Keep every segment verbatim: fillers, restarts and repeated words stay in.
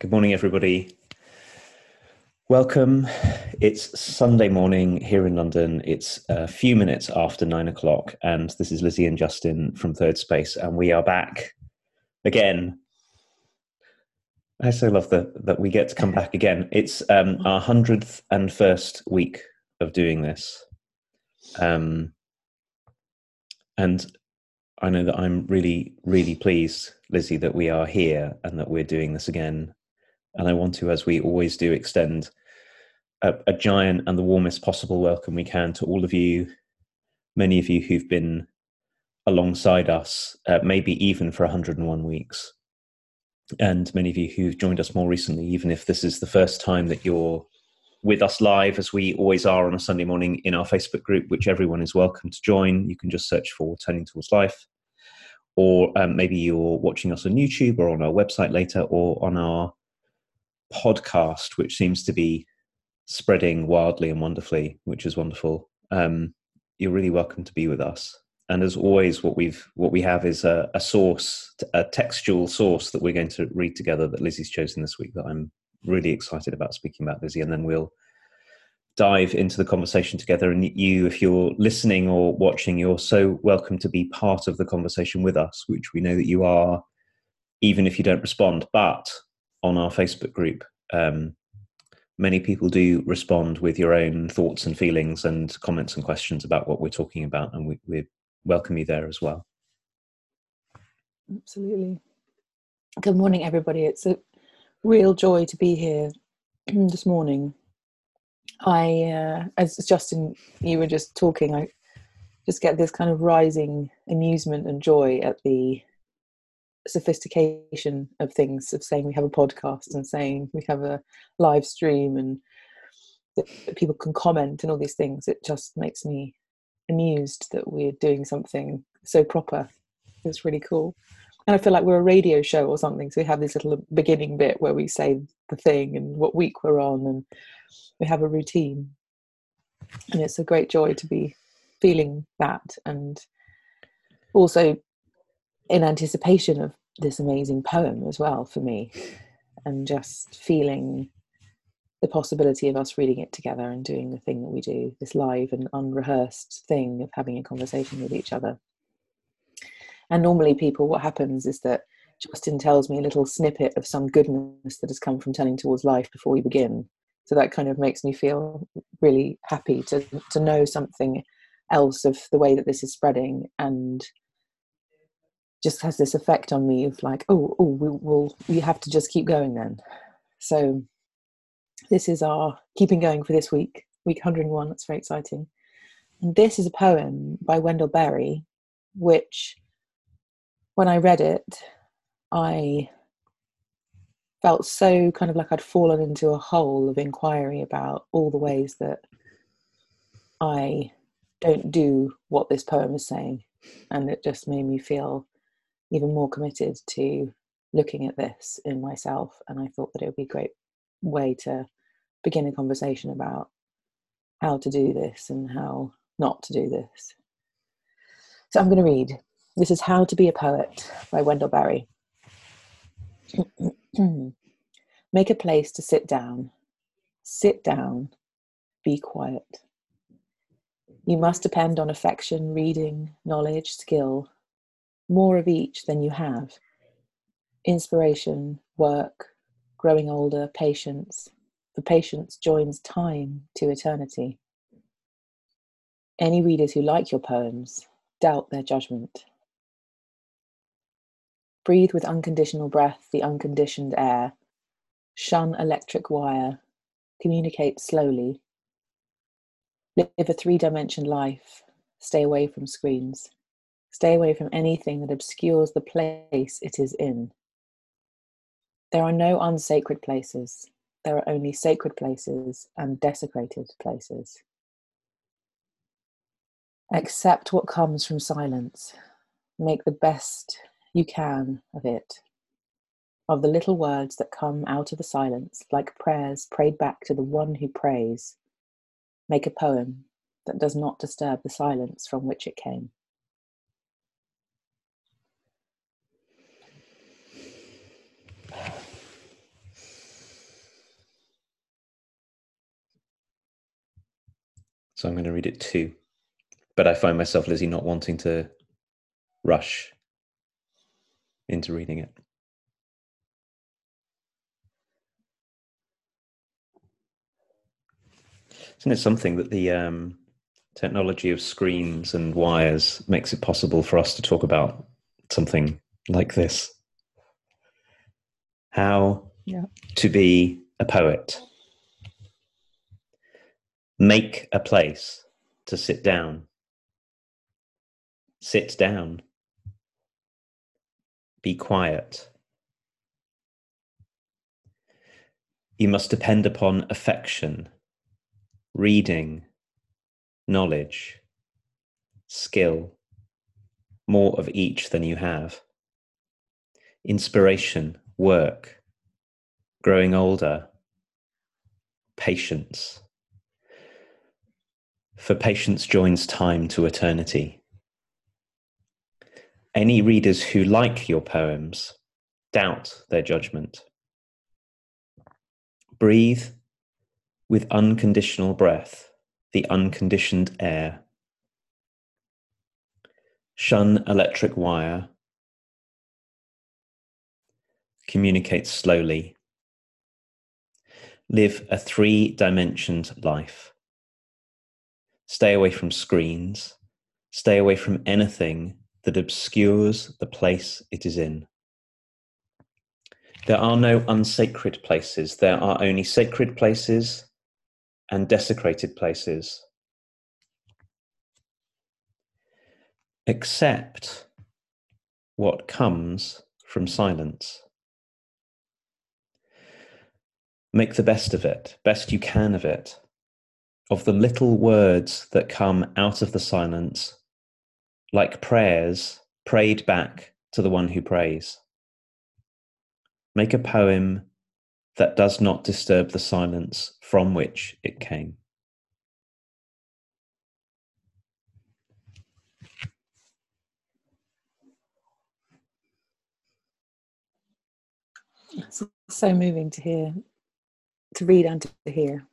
Good morning, everybody. Welcome. It's Sunday morning here in London. It's a few minutes after nine o'clock, and this is Lizzie and Justin from Third Space, and we are back again. I so love that that we get to come back again. It's um, our hundredth and first week of doing this, um, and I know that I'm really, really pleased, Lizzie, that we are here and that we're doing this again. And I want to, as we always do, extend a, a giant and the warmest possible welcome we can to all of you, many of you who've been alongside us, uh, maybe even for one hundred and one weeks. And many of you who've joined us more recently, even if this is the first time that you're with us live, as we always are on a Sunday morning in our Facebook group, which everyone is welcome to join. You can just search for Turning Towards Life. Or um, maybe you're watching us on YouTube or on our website later, or on our podcast, which seems to be spreading wildly and wonderfully, which is wonderful. Um, you're really welcome to be with us. And as always, what we've what we have is a, a source, a textual source that we're going to read together that Lizzie's chosen this week that I'm really excited about speaking about, Lizzie. And then we'll dive into the conversation together. And you, if you're listening or watching, you're so welcome to be part of the conversation with us, which we know that you are, even if you don't respond. But on our Facebook group, um, many people do respond with your own thoughts and feelings and comments and questions about what we're talking about, and we, we welcome you there as well. Absolutely. Good morning, everybody. It's a real joy to be here this morning. I, uh, as Justin, you were just talking, I just get this kind of rising amusement and joy at the sophistication of things, of saying we have a podcast and saying we have a live stream and that people can comment and all these things. It just makes me amused that we're doing something so proper. It's really cool. And I feel like we're a radio show or something, so we have this little beginning bit where we say the thing and what week we're on, and we have a routine. And it's a great joy to be feeling that, and also in anticipation of this amazing poem as well for me, and just feeling the possibility of us reading it together and doing the thing that we do, this live and unrehearsed thing of having a conversation with each other. And normally people, what happens is that Justin tells me a little snippet of some goodness that has come from Turning Towards Life before we begin. So that kind of makes me feel really happy to to know something else of the way that this is spreading, and just has this effect on me of like, oh, oh, we will, we have to just keep going then. So this is our keeping going for this week, week one hundred and one. That's very exciting. And this is a poem by Wendell Berry, which when I read it, I felt so kind of like I'd fallen into a hole of inquiry about all the ways that I don't do what this poem is saying. And it just made me feel even more committed to looking at this in myself. And I thought that it would be a great way to begin a conversation about how to do this and how not to do this. So I'm going to read. This is How to Be a Poet by Wendell Berry. Make a place to sit down. Sit down. Be quiet. You must depend on affection, reading, knowledge, skill, more of each than you have. Inspiration, work, growing older, patience. For patience joins time to eternity. Any readers who like your poems doubt their judgment. Breathe with unconditional breath the unconditioned air. Shun electric wire. Communicate slowly. Live a three-dimensional life. Stay away from screens. Stay away from anything that obscures the place it is in. There are no unsacred places. There are only sacred places and desecrated places. Accept what comes from silence. Make the best you can of it. Of the little words that come out of the silence, like prayers prayed back to the one who prays. Make a poem that does not disturb the silence from which it came. So I'm going to read it too. But I find myself, Lizzie, not wanting to rush into reading it. Isn't it something that the um, technology of screens and wires makes it possible for us to talk about something like this? How Yeah. to be a poet. Make a place to sit down. Sit down. Be quiet. You must depend upon affection, reading, knowledge, skill, more of each than you have. Inspiration, work, growing older, patience. For patience joins time to eternity. Any readers who like your poems doubt their judgment. Breathe with unconditional breath, the unconditioned air. Shun electric wire. Communicate slowly. Live a three-dimensioned life. Stay away from screens. Stay away from anything that obscures the place it is in. There are no unsacred places. There are only sacred places and desecrated places. Accept what comes from silence. Make the best of it, best you can of it, of the little words that come out of the silence, like prayers prayed back to the one who prays. Make a poem that does not disturb the silence from which it came. It's so moving to hear, to read and to hear.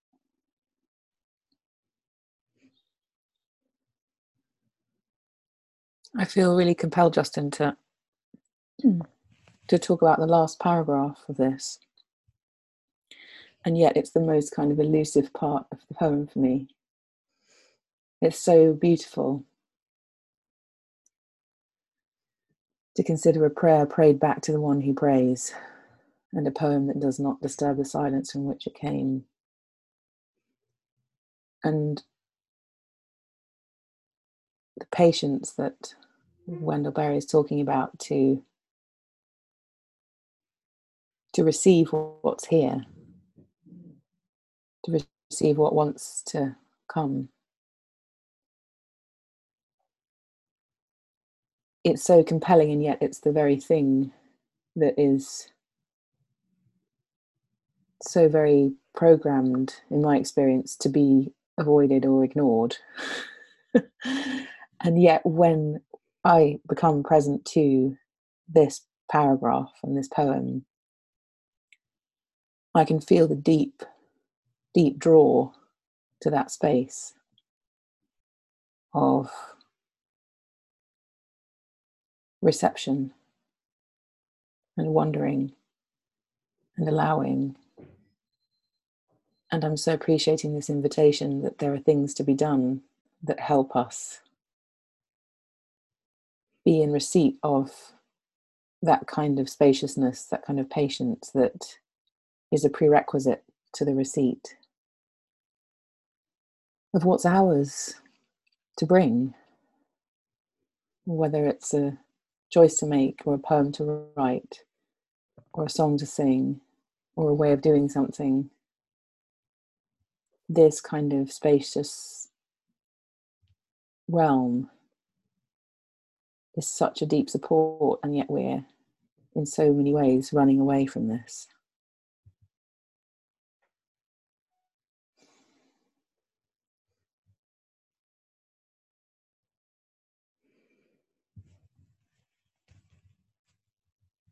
I feel really compelled, Justin, to to talk about the last paragraph of this. And yet it's the most kind of elusive part of the poem for me. It's so beautiful to consider a prayer prayed back to the one who prays, and a poem that does not disturb the silence from which it came. And the patience that Wendell Berry is talking about to to receive what's here, to receive what wants to come. It's so compelling, and yet it's the very thing that is so very programmed, in my experience, to be avoided or ignored. And yet when I become present to this paragraph and this poem, I can feel the deep, deep draw to that space of reception and wondering and allowing. And I'm so appreciating this invitation that there are things to be done that help us be in receipt of that kind of spaciousness, that kind of patience that is a prerequisite to the receipt of what's ours to bring, whether it's a choice to make or a poem to write or a song to sing or a way of doing something. This kind of spacious realm is such a deep support, and yet we're in so many ways running away from this.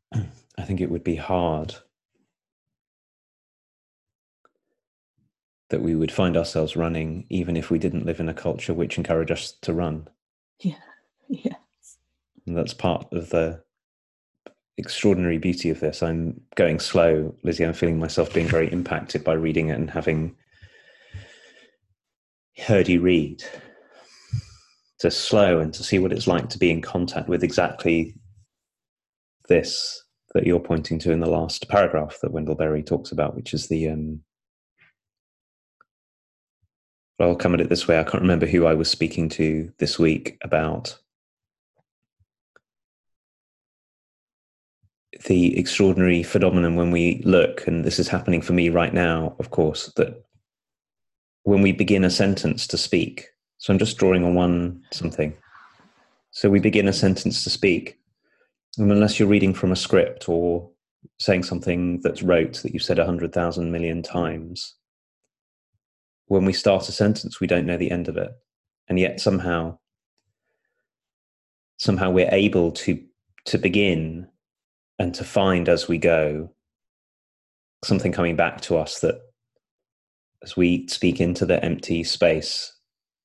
I think it would be hard that we would find ourselves running even if we didn't live in a culture which encouraged us to run. Yeah, yes. And that's part of the extraordinary beauty of this. I'm going slow, Lizzie. I'm feeling myself being very impacted by reading it and having heard you read. To slow and to see what it's like to be in contact with exactly this that you're pointing to in the last paragraph that Wendell Berry talks about, which is the um well, I'll come at it this way. I can't remember who I was speaking to this week about the extraordinary phenomenon when we look, and this is happening for me right now, of course, that when we begin a sentence to speak, so I'm just drawing on one something. So we begin a sentence to speak, and unless you're reading from a script or saying something that's rote that you've said a hundred thousand million times, when we start a sentence, we don't know the end of it. And yet somehow, somehow we're able to, to begin and to find as we go something coming back to us that as we speak into the empty space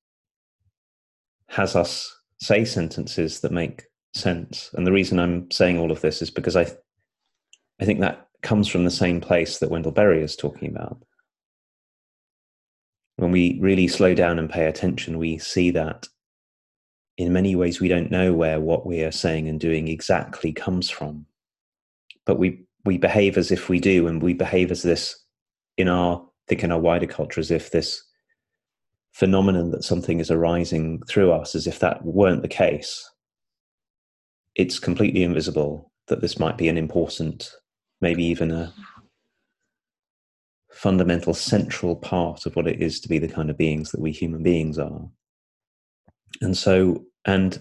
has us say sentences that make sense. And the reason I'm saying all of this is because I, I think that comes from the same place that Wendell Berry is talking about. When we really slow down and pay attention, we see that in many ways we don't know where what we are saying and doing exactly comes from. But we, we behave as if we do, and we behave as this in our, I think in our wider culture, as if this phenomenon that something is arising through us, as if that weren't the case. It's completely invisible that this might be an important, maybe even a fundamental central part of what it is to be the kind of beings that we human beings are. And so, and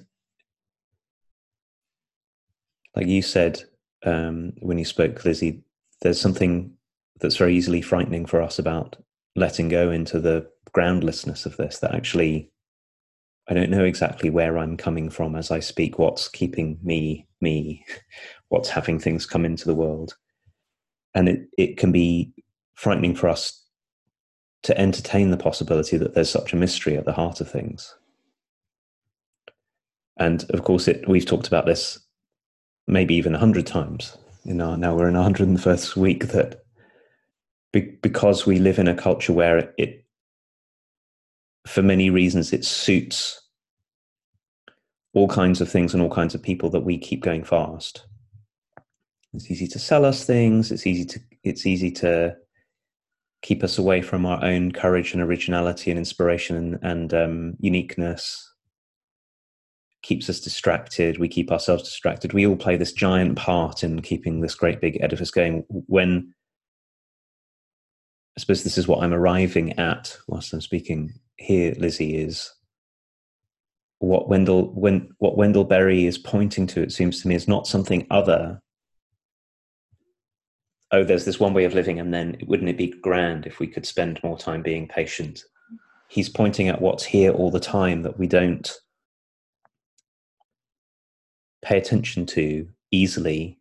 like you said, um, when you spoke, Lizzie, there's something that's very easily frightening for us about letting go into the groundlessness of this, that actually I don't know exactly where I'm coming from as I speak, what's keeping me, me, what's having things come into the world. And it, it can be frightening for us to entertain the possibility that there's such a mystery at the heart of things. And of course, it, we've talked about this maybe even a hundred times. In our, now we're in our one hundred first week, that be, because we live in a culture where it, it, for many reasons, it suits all kinds of things and all kinds of people, that we keep going fast. It's easy to sell us things. It's easy to, it's easy to keep us away from our own courage and originality and inspiration and, and um, uniqueness. Keeps us distracted. We keep ourselves distracted. We all play this giant part in keeping this great big edifice going. When I suppose this is what I'm arriving at whilst I'm speaking here, Lizzie, is what Wendell, when, what Wendell Berry is pointing to, it seems to me, is not something other. Oh, there's this one way of living, and then wouldn't it be grand if we could spend more time being patient? He's pointing at what's here all the time that we don't pay attention to easily,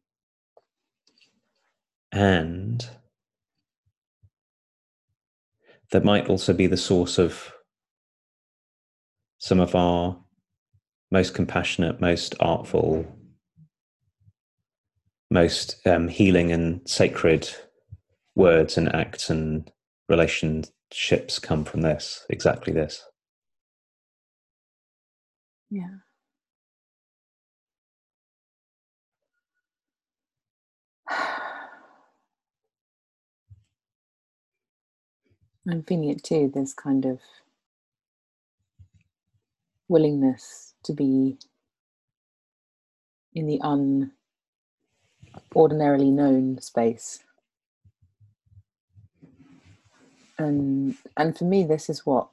and that might also be the source of some of our most compassionate, most artful, most um, healing and sacred words and acts and relationships come from this, exactly this. Yeah. I'm feeling it too, this kind of willingness to be in the unordinarily known space. And and for me, this is what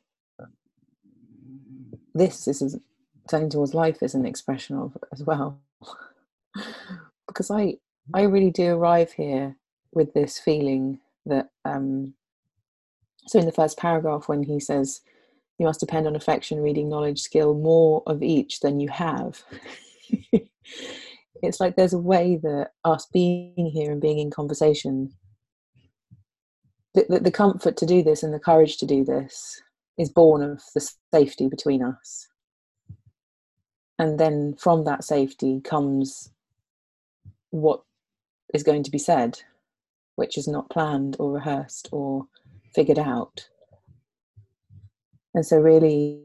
this, this is turning towards life is an expression of as well. Because I I really do arrive here with this feeling that um so in the first paragraph, when he says you must depend on affection, reading, knowledge, skill, more of each than you have. It's like there's a way that us being here and being in conversation the, the, the comfort to do this and the courage to do this is born of the safety between us. And then from that safety comes what is going to be said, which is not planned or rehearsed or figured out. And so really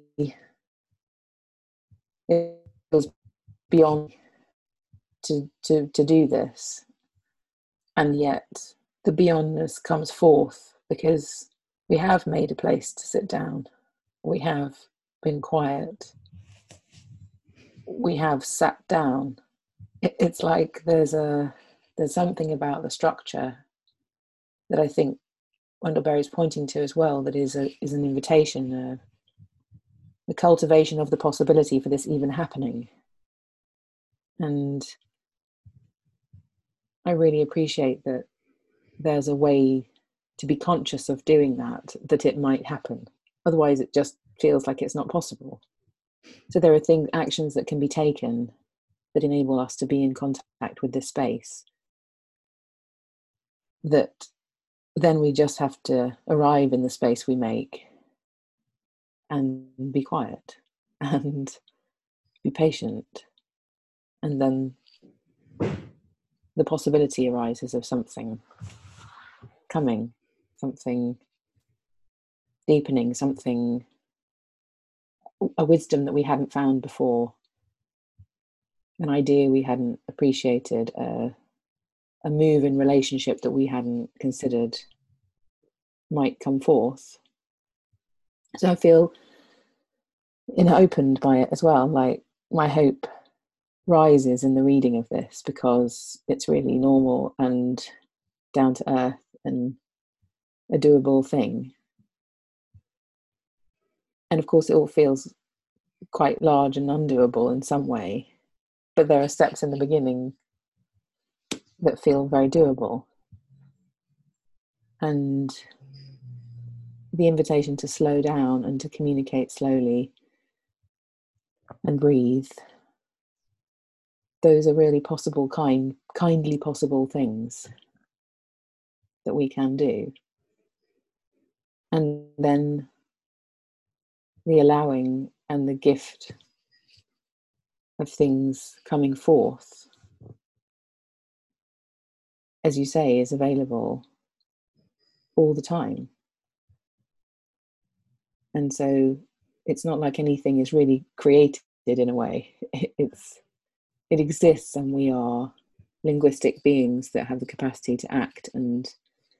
it feels beyond to, to, to do this. And yet the beyondness comes forth because we have made a place to sit down. We have been quiet. We have sat down. It, it's like there's a there's something about the structure that I think Wendell Berry is pointing to as well, that is a is an invitation, uh, the cultivation of the possibility for this even happening. And I really appreciate that there's a way to be conscious of doing that, that it might happen. Otherwise, it just feels like it's not possible. So there are things, actions that can be taken that enable us to be in contact with this space, that then we just have to arrive in the space we make and be quiet and be patient. And then the possibility arises of something coming, something deepening, something, a wisdom that we hadn't found before, an idea we hadn't appreciated, a, a move in relationship that we hadn't considered might come forth. So I feel you know, opened by it as well. Like my hope rises in the reading of this because it's really normal and down to earth and a doable thing. And of course, it all feels quite large and undoable in some way, but there are steps in the beginning that feel very doable. And the invitation to slow down and to communicate slowly and breathe, those are really possible, kind, kindly possible things that we can do. And then the allowing and the gift of things coming forth, as you say, is available all the time. And so it's not like anything is really created in a way. It's it exists, and we are linguistic beings that have the capacity to act and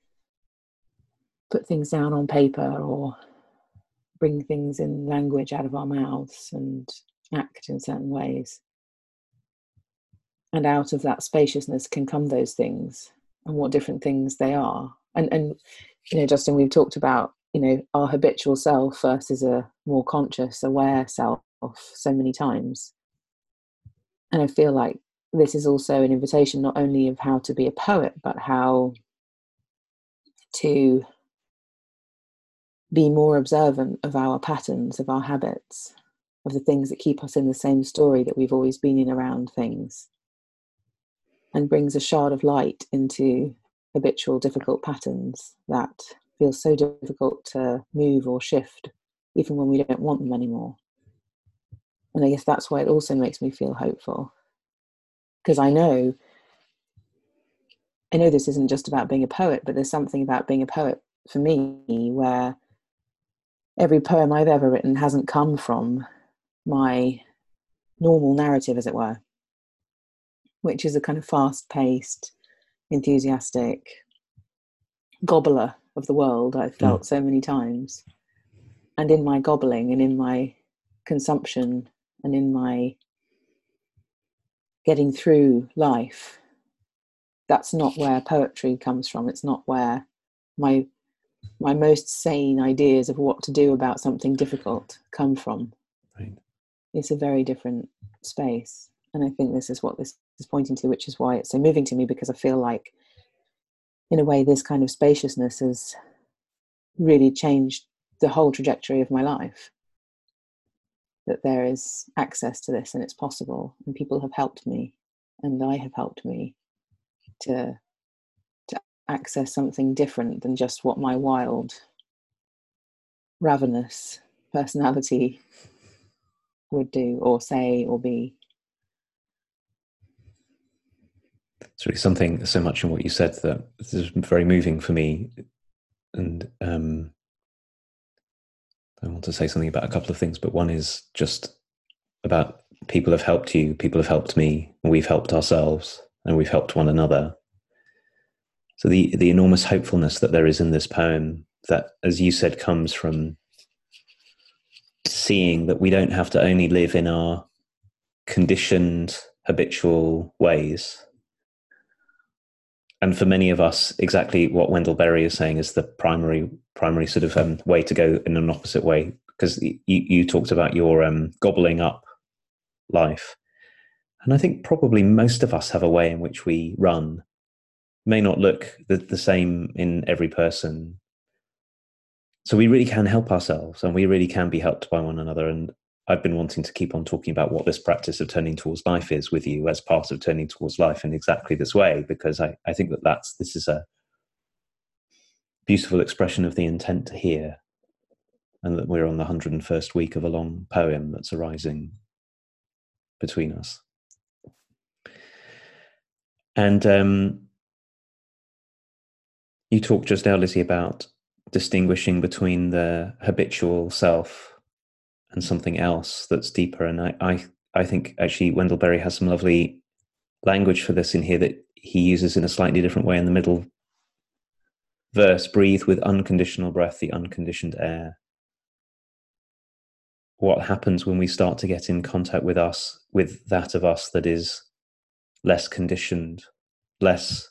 put things down on paper or bring things in language out of our mouths and act in certain ways. And out of that spaciousness can come those things, and what different things they are. And, and you know, Justin, we've talked about, you know, our habitual self versus a more conscious, aware self so many times. And I feel like this is also an invitation not only of how to be a poet, but how to be more observant of our patterns, of our habits, of the things that keep us in the same story that we've always been in around things, and brings a shard of light into habitual, difficult patterns that feel so difficult to move or shift, even when we don't want them anymore. And I guess that's why it also makes me feel hopeful. Because I know, I know this isn't just about being a poet, but there's something about being a poet for me where every poem I've ever written hasn't come from my normal narrative, as it were, which is a kind of fast-paced, enthusiastic gobbler of the world I've felt mm. so many times. And in my gobbling and in my consumption and in my getting through life, that's not where poetry comes from. It's not where my my most sane ideas of what to do about something difficult come from. Right. It's a very different space. And I think this is what this is pointing to, which is why it's so moving to me, because I feel like, in a way, this kind of spaciousness has really changed the whole trajectory of my life. That there is access to this and it's possible, and people have helped me, and I have helped me to to access something different than just what my wild, ravenous personality would do or say or be. It's really something so much in what you said that this is very moving for me. And um, I want to say something about a couple of things, but one is just about people have helped you, people have helped me, and we've helped ourselves, and we've helped one another. So the, the enormous hopefulness that there is in this poem that, as you said, comes from seeing that we don't have to only live in our conditioned, habitual ways. And for many of us, exactly what Wendell Berry is saying is the primary primary sort of um, way to go in an opposite way. Because you, you talked about your um, gobbling up life. And I think probably most of us have a way in which we run. It may not look the, the same in every person. So we really can help ourselves, and we really can be helped by one another. And I've been wanting to keep on talking about what this practice of turning towards life is with you as part of turning towards life in exactly this way, because I, I think that that's, this is a beautiful expression of the intent to hear, and that we're on the one hundred and first week of a long poem that's arising between us. And um, you talked just now, Lizzie, about distinguishing between the habitual self and something else that's deeper. And I, I, I think actually Wendell Berry has some lovely language for this in here that he uses in a slightly different way in the middle verse. Breathe with unconditional breath the unconditioned air. What happens when we start to get in contact with us, with that of us that is less conditioned, less,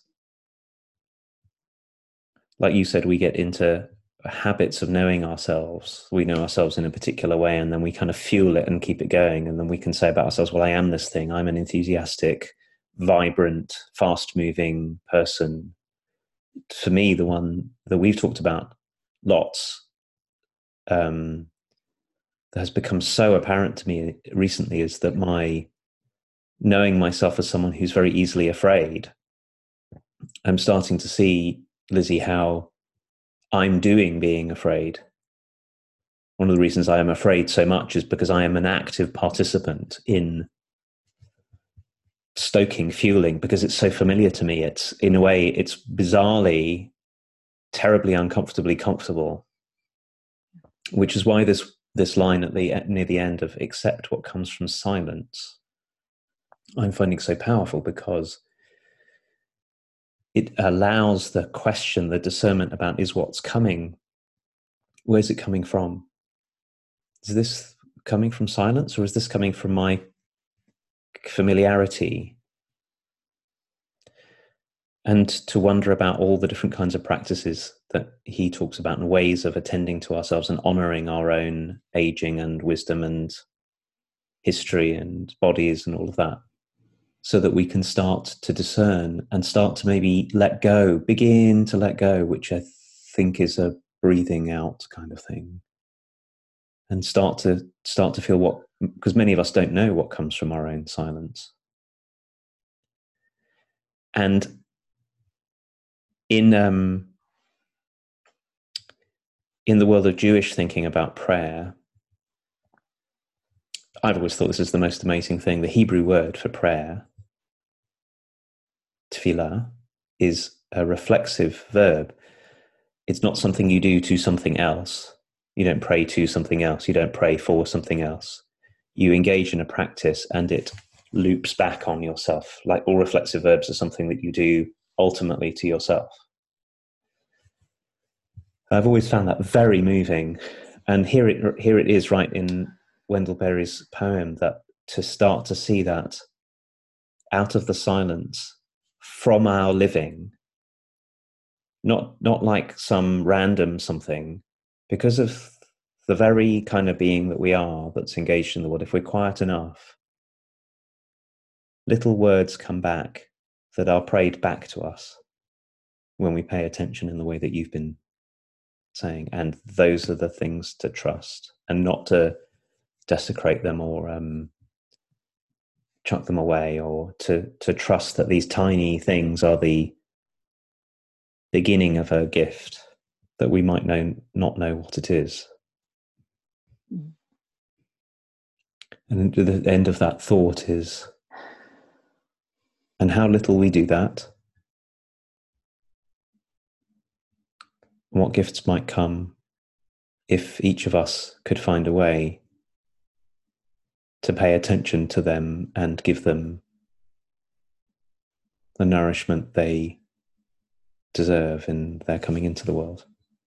like you said, we get into habits of knowing ourselves. We know ourselves in a particular way, and then we kind of fuel it and keep it going. And then we can say about ourselves, well, I am this thing. I'm an enthusiastic, vibrant, fast-moving person. For me, the one that we've talked about lots, um, that has become so apparent to me recently is that my knowing myself as someone who's very easily afraid, I'm starting to see, Lizzie, how I'm doing being afraid. One of the reasons I am afraid so much is because I am an active participant in stoking, fueling, because it's so familiar to me. It's, in a way, it's bizarrely, terribly uncomfortably comfortable, which is why this this line at the near the end of accept what comes from silence, I'm finding so powerful, because it allows the question, the discernment about is what's coming, where's it coming from? Is this coming from silence, or is this coming from my familiarity? And to wonder about all the different kinds of practices that he talks about and ways of attending to ourselves and honoring our own aging and wisdom and history and bodies and all of that, so that we can start to discern and start to maybe let go, begin to let go, which I think is a breathing out kind of thing. And start to start to feel what, because many of us don't know what comes from our own silence. And in um, in the world of Jewish thinking about prayer, I've always thought this is the most amazing thing. The Hebrew word for prayer, tefillah, is a reflexive verb. It's not something you do to something else. You don't pray to something else. You don't pray for something else. You engage in a practice and it loops back on yourself. Like all reflexive verbs are something that you do ultimately to yourself. I've always found that very moving. And here it, here it is right in Wendell Berry's poem, that to start to see that out of the silence from our living, not, not like some random something, because of the very kind of being that we are that's engaged in the world. If we're quiet enough, little words come back that are prayed back to us when we pay attention in the way that you've been saying. And those are the things to trust, and not to desecrate them or um, chuck them away, or to, to trust that these tiny things are the beginning of a gift that we might know, not know what it is. Mm. And the end of that thought is, and how little we do that, what gifts might come if each of us could find a way to pay attention to them and give them the nourishment they deserve in their coming into the world.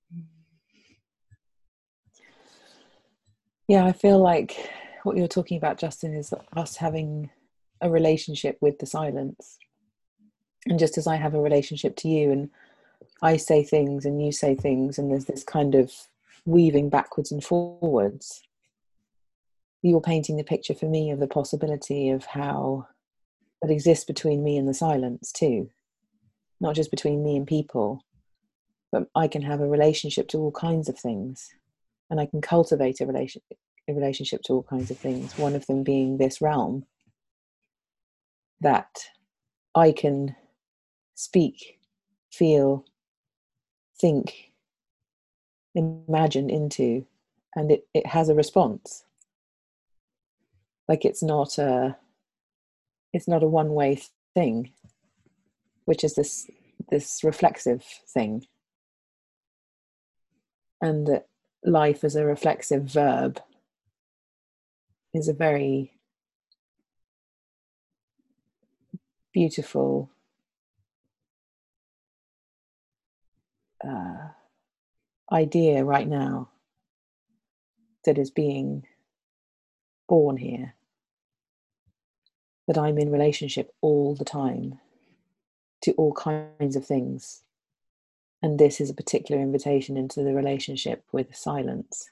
Yeah, I feel like what you're talking about, Justin, is us having a relationship with the silence. And just as I have a relationship to you, and I say things and you say things, and there's this kind of weaving backwards and forwards, you're painting the picture for me of the possibility of how that exists between me and the silence too. Not just between me and people, but I can have a relationship to all kinds of things. And I can cultivate a, relation, a relationship to all kinds of things. One of them being this realm that I can speak, feel, think, imagine into, and it, it has a response. Like it's not a it's not a one-way thing, which is this this reflexive thing. And that life as a reflexive verb is a very beautiful uh, idea right now that is being born here. That I'm in relationship all the time to all kinds of things. And this is a particular invitation into the relationship with silence.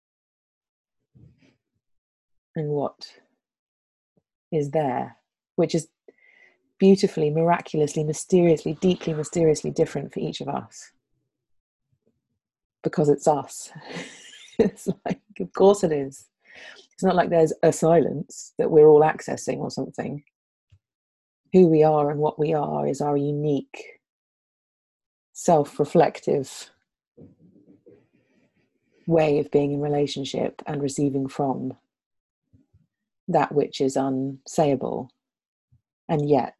And what is there, which is beautifully, miraculously, mysteriously, deeply mysteriously different for each of us. Because it's us. It's like, of course it is. It's not like there's a silence that we're all accessing or something. Who we are and what we are is our unique, self-reflective way of being in relationship and receiving from that which is unsayable. And yet,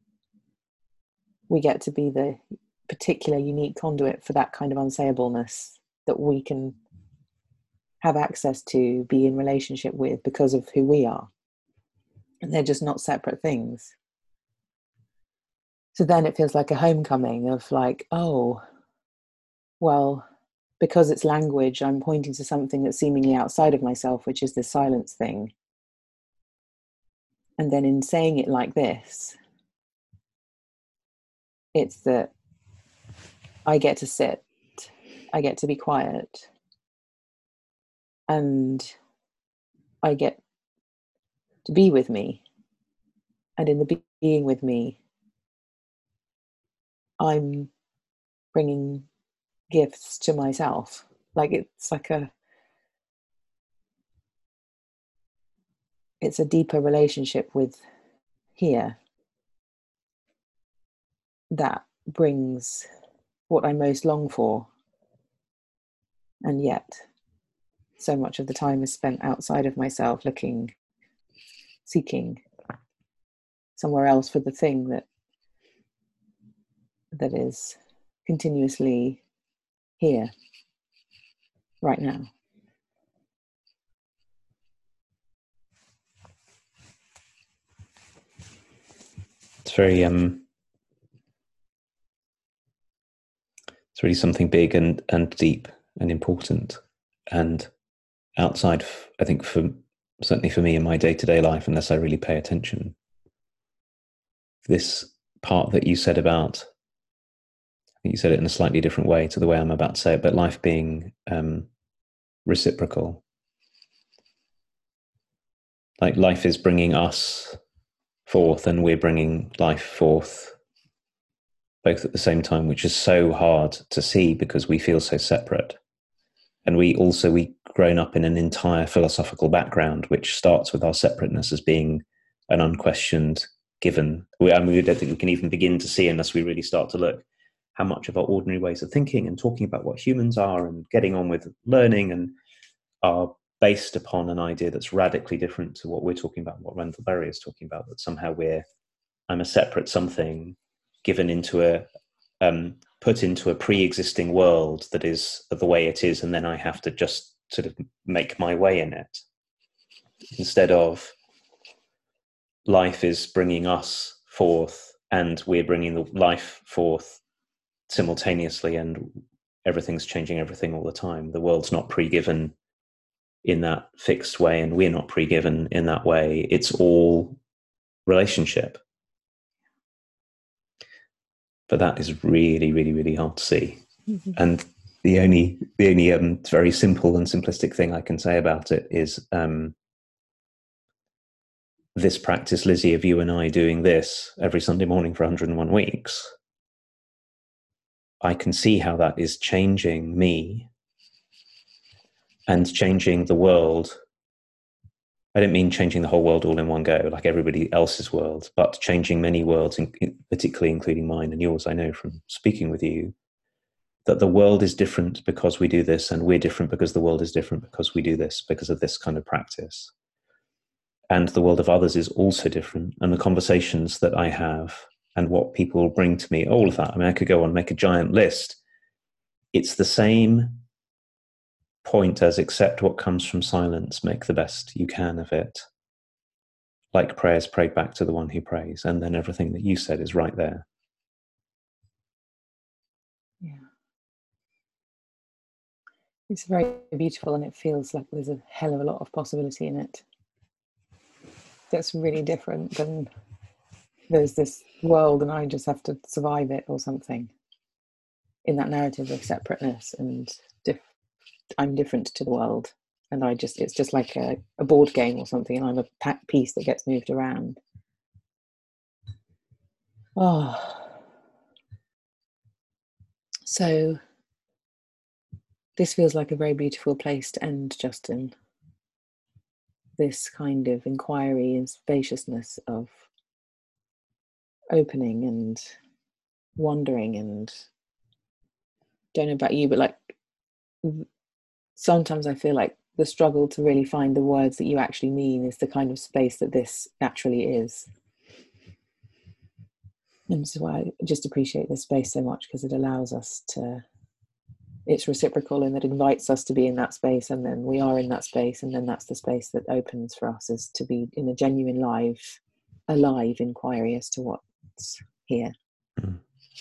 we get to be the particular unique conduit for that kind of unsayableness that we can have access to, be in relationship with because of who we are. And they're just not separate things. So then it feels like a homecoming of like, oh, well, because it's language, I'm pointing to something that's seemingly outside of myself, which is this silence thing. And then in saying it like this, it's that I get to sit, I get to be quiet, and I get to be with me. And in the being with me, I'm bringing gifts to myself. Like it's like a, it's a deeper relationship with here that brings what I most long for. And yet, so much of the time is spent outside of myself, looking, seeking somewhere else for the thing that that is continuously here, right now. It's very, um, it's really something big and, and deep and important. And outside, I think, for certainly for me in my day-to-day life, unless I really pay attention, this part that you said about, I think you said it in a slightly different way to the way I'm about to say it, but life being um, reciprocal. Like life is bringing us forth and we're bringing life forth both at the same time, which is so hard to see because we feel so separate. And we also, we grown up in an entire philosophical background, which starts with our separateness as being an unquestioned given. We, I mean, we don't think we can even begin to see unless we really start to look how much of our ordinary ways of thinking and talking about what humans are and getting on with learning and are based upon an idea that's radically different to what we're talking about, what Wendell Berry is talking about, that somehow we're, I'm a separate something given into a, um, put into a pre-existing world that is the way it is, and then I have to just sort of make my way in it. Instead of life is bringing us forth and we're bringing the life forth simultaneously, and everything's changing everything all the time. The world's not pre-given in that fixed way, and we're not pre-given in that way. It's all relationship. But that is really, really, really hard to see. Mm-hmm. And the only, the only um, very simple and simplistic thing I can say about it is um, this practice, Lizzie, of you and I doing this every Sunday morning for one hundred and one weeks, I can see how that is changing me and changing the world. I don't mean changing the whole world all in one go, like everybody else's world, but changing many worlds, particularly including mine and yours. I know from speaking with you that the world is different because we do this, and we're different because the world is different because we do this, because of this kind of practice. And the world of others is also different. And the conversations that I have and what people bring to me, all of that. I mean, I could go on, make a giant list. It's the same point as accept what comes from silence, make the best you can of it. Like prayers prayed back to the one who prays. And then everything that you said is right there. Yeah. It's very beautiful, and it feels like there's a hell of a lot of possibility in it. That's really different than there's this world and I just have to survive it or something. In that narrative of separateness and diff- I'm different to the world, and I just, it's just like a, a board game or something, and I'm a piece that gets moved around. Oh, so this feels like a very beautiful place to end, Justin. This kind of inquiry and spaciousness of opening and wondering, and don't know about you, but like sometimes I feel like the struggle to really find the words that you actually mean is the kind of space that this naturally is. And so I just appreciate this space so much, because it allows us to, it's reciprocal and it invites us to be in that space, and then we are in that space, and then that's the space that opens for us, is to be in a genuine live, alive inquiry as to what's here. Mm.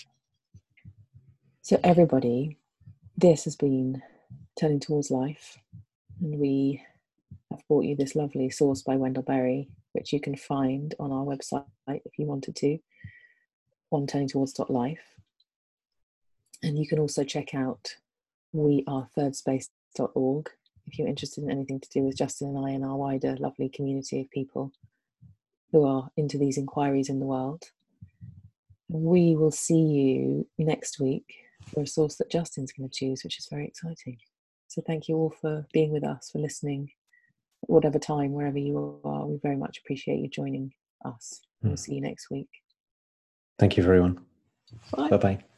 So everybody, this has been Turning Towards Life, and we have brought you this lovely source by Wendell Berry, which you can find on our website if you wanted to, on turning towards dot life. And you can also check out we are third space dot org if you're interested in anything to do with Justin and I and our wider lovely community of people who are into these inquiries in the world. We will see you next week for a source that Justin's going to choose, which is very exciting. So thank you all for being with us, for listening, whatever time, wherever you are. We very much appreciate you joining us. Mm. We'll see you next week. Thank you, everyone. Bye. Bye-bye.